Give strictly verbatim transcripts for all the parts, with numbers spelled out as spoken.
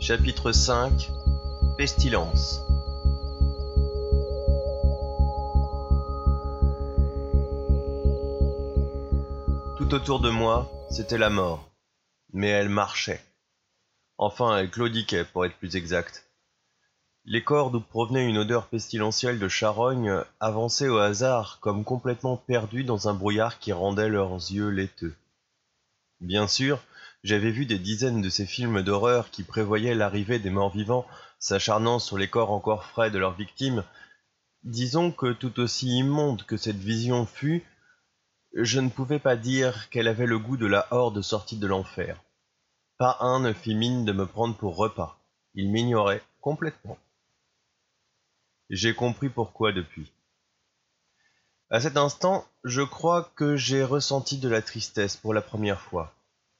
Chapitre cinq. Pestilence. Tout autour de moi, c'était la mort. Mais elle marchait. Enfin, elle claudiquait, pour être plus exact. Les corps d'où provenait une odeur pestilentielle de charogne avançaient au hasard, comme complètement perdus dans un brouillard qui rendait leurs yeux laiteux. Bien sûr, j'avais vu des dizaines de ces films d'horreur qui prévoyaient l'arrivée des morts-vivants s'acharnant sur les corps encore frais de leurs victimes. Disons que tout aussi immonde que cette vision fut, je ne pouvais pas dire qu'elle avait le goût de la horde sortie de l'enfer. Pas un ne fit mine de me prendre pour repas. Il m'ignorait complètement. J'ai compris pourquoi depuis. À cet instant, je crois que j'ai ressenti de la tristesse pour la première fois.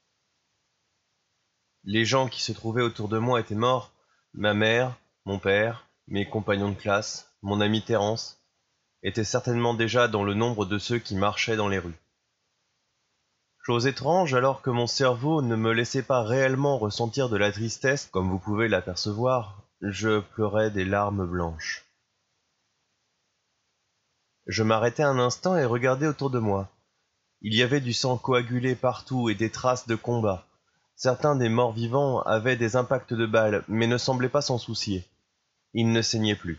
Les gens qui se trouvaient autour de moi étaient morts, ma mère, mon père, mes compagnons de classe, mon ami Terence, étaient certainement déjà dans le nombre de ceux qui marchaient dans les rues. Chose étrange, alors que mon cerveau ne me laissait pas réellement ressentir de la tristesse, comme vous pouvez l'apercevoir, je pleurais des larmes blanches. Je m'arrêtai un instant et regardai autour de moi. Il y avait du sang coagulé partout et des traces de combat. Certains des morts-vivants avaient des impacts de balles, mais ne semblaient pas s'en soucier. Ils ne saignaient plus.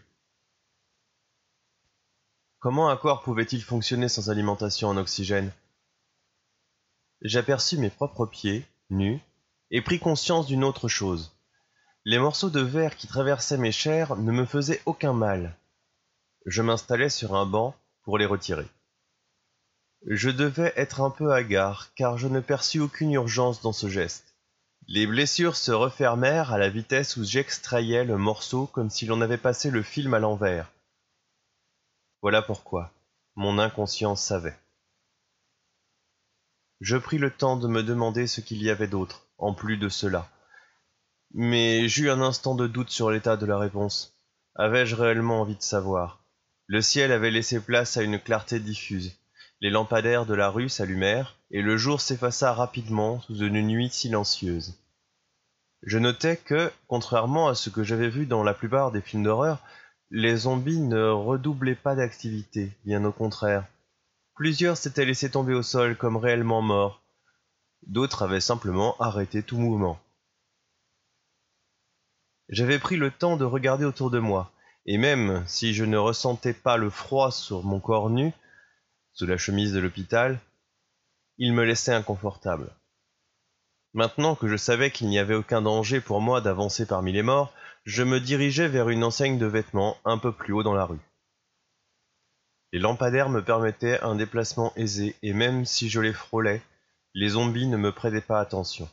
Comment un corps pouvait-il fonctionner sans alimentation en oxygène ? J'aperçus mes propres pieds, nus, et pris conscience d'une autre chose. Les morceaux de verre qui traversaient mes chairs ne me faisaient aucun mal. Je m'installai sur un banc pour les retirer. Je devais être un peu hagard, car je ne perçus aucune urgence dans ce geste. Les blessures se refermèrent à la vitesse où j'extrayais le morceau comme si l'on avait passé le film à l'envers. Voilà pourquoi mon inconscience savait. Je pris le temps de me demander ce qu'il y avait d'autre, en plus de cela. Mais j'eus un instant de doute sur l'état de la réponse. Avais-je réellement envie de savoir ? Le ciel avait laissé place à une clarté diffuse. Les lampadaires de la rue s'allumèrent, et le jour s'effaça rapidement sous une nuit silencieuse. Je notai que, contrairement à ce que j'avais vu dans la plupart des films d'horreur, les zombies ne redoublaient pas d'activité, bien au contraire. Plusieurs s'étaient laissés tomber au sol comme réellement morts. D'autres avaient simplement arrêté tout mouvement. J'avais pris le temps de regarder autour de moi, et même si je ne ressentais pas le froid sur mon corps nu, sous la chemise de l'hôpital, il me laissait inconfortable. Maintenant que je savais qu'il n'y avait aucun danger pour moi d'avancer parmi les morts, je me dirigeais vers une enseigne de vêtements un peu plus haut dans la rue. Les lampadaires me permettaient un déplacement aisé, et même si je les frôlais, les zombies ne me prêtaient pas attention.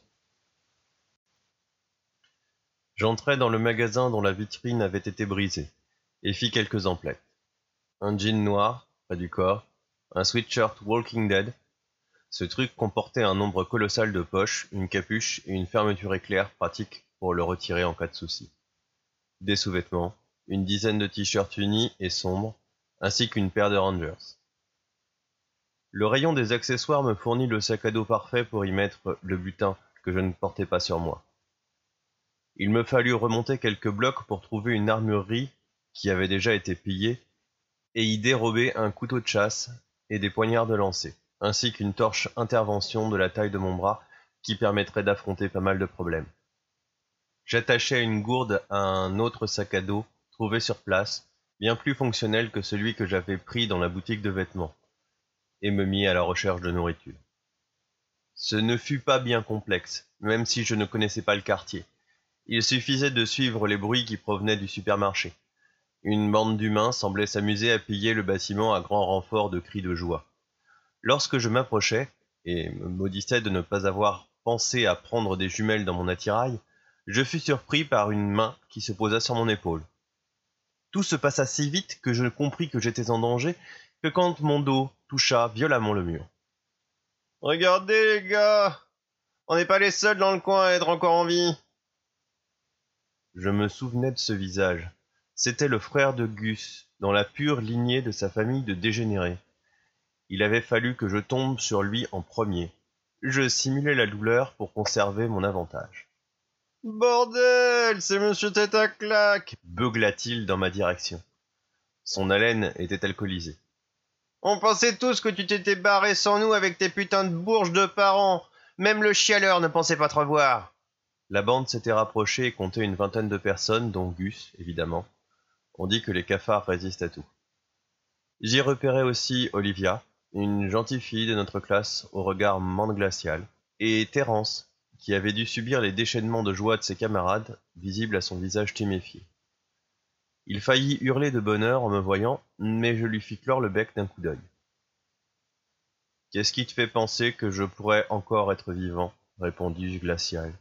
J'entrai dans le magasin dont la vitrine avait été brisée, et fis quelques emplettes. Un jean noir, près du corps, un sweatshirt Walking Dead. Ce truc comportait un nombre colossal de poches, une capuche et une fermeture éclair pratique pour le retirer en cas de souci. Des sous-vêtements, une dizaine de t-shirts unis et sombres, ainsi qu'une paire de Rangers. Le rayon des accessoires me fournit le sac à dos parfait pour y mettre le butin que je ne portais pas sur moi. Il me fallut remonter quelques blocs pour trouver une armurerie qui avait déjà été pillée et y dérober un couteau de chasse et des poignards de lancer, ainsi qu'une torche intervention de la taille de mon bras qui permettrait d'affronter pas mal de problèmes. J'attachai une gourde à un autre sac à dos trouvé sur place, bien plus fonctionnel que celui que j'avais pris dans la boutique de vêtements, et me mis à la recherche de nourriture. Ce ne fut pas bien complexe, même si je ne connaissais pas le quartier. Il suffisait de suivre les bruits qui provenaient du supermarché. Une bande d'humains semblait s'amuser à piller le bâtiment à grand renfort de cris de joie. Lorsque je m'approchais, et me maudissais de ne pas avoir pensé à prendre des jumelles dans mon attirail, je fus surpris par une main qui se posa sur mon épaule. Tout se passa si vite que je compris que j'étais en danger que quand mon dos toucha violemment le mur. « Regardez les gars, on n'est pas les seuls dans le coin à être encore en vie !» Je me souvenais de ce visage. C'était le frère de Gus, dans la pure lignée de sa famille de dégénérés. Il avait fallu que je tombe sur lui en premier. Je simulai la douleur pour conserver mon avantage. Bordel, c'est Monsieur Tête à claque, beugla-t-il dans ma direction. Son haleine était alcoolisée. On pensait tous que tu t'étais barré sans nous avec tes putains de bourges de parents. Même le chialeur ne pensait pas te revoir. La bande s'était rapprochée et comptait une vingtaine de personnes, dont Gus, évidemment. On dit que les cafards résistent à tout. J'y repérais aussi Olivia, une gentille fille de notre classe au regard menthe glacial, et Terence, qui avait dû subir les déchaînements de joie de ses camarades, visibles à son visage tuméfié. Il faillit hurler de bonheur en me voyant, mais je lui fis clore le bec d'un coup d'œil. « Qu'est-ce qui te fait penser que je pourrais encore être vivant ?» répondis-je glacial.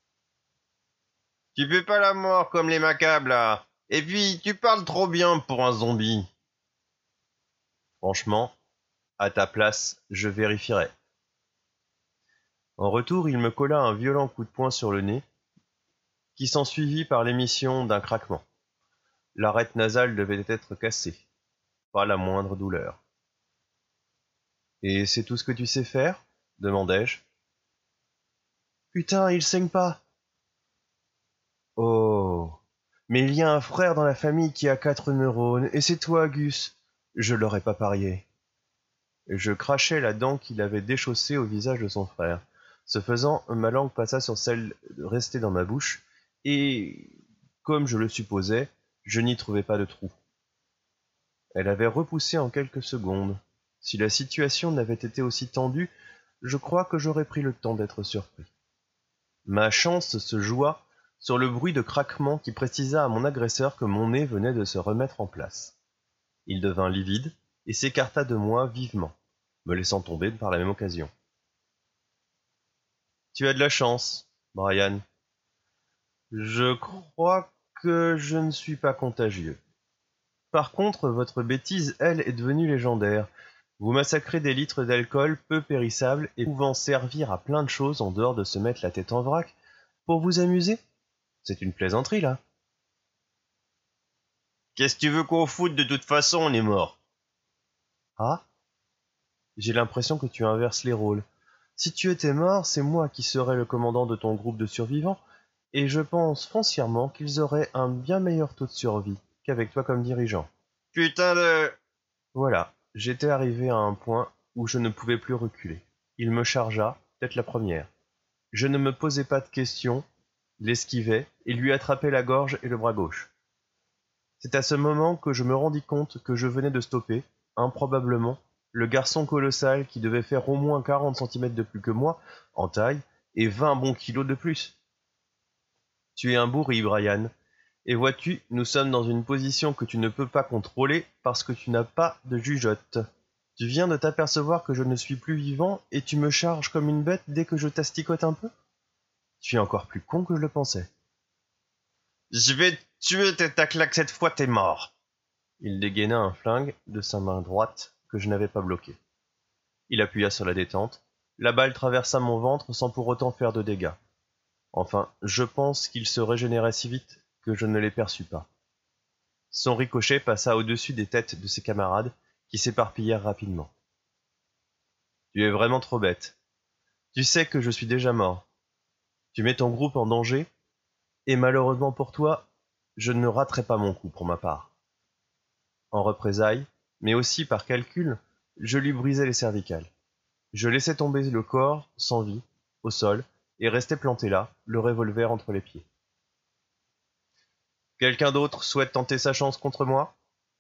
« Tu fais pas la mort comme les macabres, là. Et puis, tu parles trop bien pour un zombie. » Franchement, à ta place, je vérifierais. En retour, il me colla un violent coup de poing sur le nez, qui s'ensuivit par l'émission d'un craquement. L'arête nasale devait être cassée. Pas la moindre douleur. « Et c'est tout ce que tu sais faire ?» demandai-je. « Putain, il saigne pas !»« Oh, mais il y a un frère dans la famille qui a quatre neurones, et c'est toi, Gus. Je l'aurais pas parié. » Je crachai la dent qu'il avait déchaussée au visage de son frère. Ce faisant, ma langue passa sur celle restée dans ma bouche, et, comme je le supposais, je n'y trouvai pas de trou. Elle avait repoussé en quelques secondes. Si la situation n'avait été aussi tendue, je crois que j'aurais pris le temps d'être surpris. Ma chance se joua sur le bruit de craquement qui précisa à mon agresseur que mon nez venait de se remettre en place. Il devint livide et s'écarta de moi vivement, me laissant tomber par la même occasion. « Tu as de la chance, Brian. Je crois que je ne suis pas contagieux. Par contre, votre bêtise, elle, est devenue légendaire. Vous massacrez des litres d'alcool peu périssables et pouvant servir à plein de choses en dehors de se mettre la tête en vrac pour vous amuser. C'est une plaisanterie, là. »« Qu'est-ce que tu veux qu'on foute? De toute façon, on est mort. »« Ah ? J'ai l'impression que tu inverses les rôles. Si tu étais mort, c'est moi qui serais le commandant de ton groupe de survivants, et je pense foncièrement qu'ils auraient un bien meilleur taux de survie qu'avec toi comme dirigeant. »« Putain de... » Voilà, j'étais arrivé à un point où je ne pouvais plus reculer. Il me chargea, tête la première. Je ne me posais pas de questions, l'esquivai et lui attrapai la gorge et le bras gauche. C'est à ce moment que je me rendis compte que je venais de stopper, improbablement, le garçon colossal qui devait faire au moins quarante centimètres de plus que moi, en taille, et vingt bons kilos de plus. « Tu es un bourri, Brian. Et vois-tu, nous sommes dans une position que tu ne peux pas contrôler parce que tu n'as pas de jugeote. Tu viens de t'apercevoir que je ne suis plus vivant et tu me charges comme une bête dès que je t'asticote un peu? Tu es encore plus con que je le pensais. »« Je vais te tuer, tête à claque, cette fois t'es mort !» Il dégaina un flingue de sa main droite que je n'avais pas bloqué. Il appuya sur la détente. La balle traversa mon ventre sans pour autant faire de dégâts. Enfin, je pense qu'il se régénérait si vite que je ne les perçus pas. Son ricochet passa au-dessus des têtes de ses camarades, qui s'éparpillèrent rapidement. « Tu es vraiment trop bête. Tu sais que je suis déjà mort. Tu mets ton groupe en danger, et malheureusement pour toi, je ne raterai pas mon coup pour ma part. » En représailles, mais aussi par calcul, je lui brisai les cervicales. Je laissai tomber le corps, sans vie, au sol, et restai planté là, le revolver entre les pieds. « Quelqu'un d'autre souhaite tenter sa chance contre moi ? »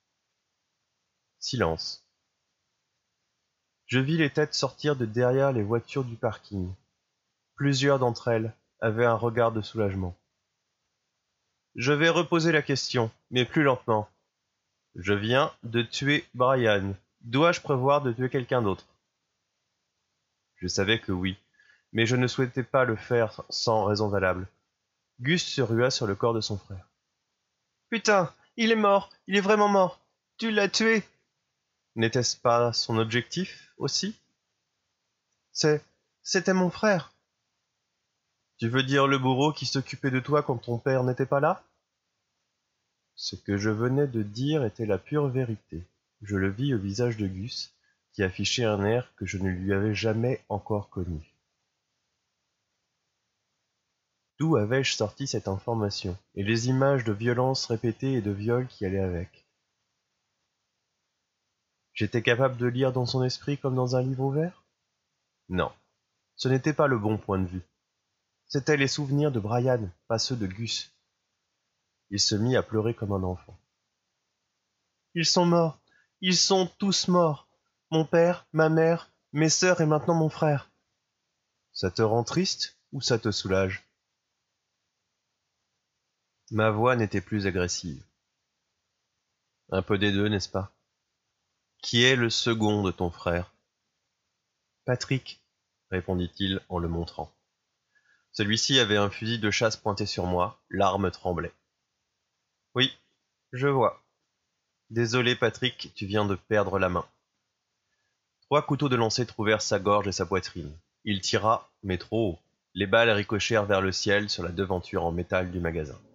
Silence. Je vis les têtes sortir de derrière les voitures du parking. Plusieurs d'entre elles avaient un regard de soulagement. Je vais reposer la question, mais plus lentement. Je viens de tuer Brian. Dois-je prévoir de tuer quelqu'un d'autre ? Je savais que oui, mais je ne souhaitais pas le faire sans raison valable. Gus se rua sur le corps de son frère. « Putain, il est mort, il est vraiment mort. Tu l'as tué. » N'était-ce pas son objectif, aussi ? C'est... c'était mon frère. Tu veux dire le bourreau qui s'occupait de toi quand ton père n'était pas là ? Ce que je venais de dire était la pure vérité. Je le vis au visage de Gus, qui affichait un air que je ne lui avais jamais encore connu. D'où avais-je sorti cette information, et les images de violences répétées et de viols qui allaient avec? J'étais capable de lire dans son esprit comme dans un livre ouvert? Non, ce n'était pas le bon point de vue. C'étaient les souvenirs de Brian, pas ceux de Gus. Il se mit à pleurer comme un enfant. Ils sont morts, ils sont tous morts. Mon père, ma mère, mes sœurs et maintenant mon frère. Ça te rend triste ou ça te soulage? Ma voix n'était plus agressive. Un peu des deux, n'est-ce pas? Qui est le second de ton frère? Patrick, répondit-il en le montrant. Celui-ci avait un fusil de chasse pointé sur moi, l'arme tremblait. Oui, je vois. Désolé, Patrick, tu viens de perdre la main. Trois couteaux de lancer trouvèrent sa gorge et sa poitrine. Il tira, mais trop haut. Les balles ricochèrent vers le ciel sur la devanture en métal du magasin.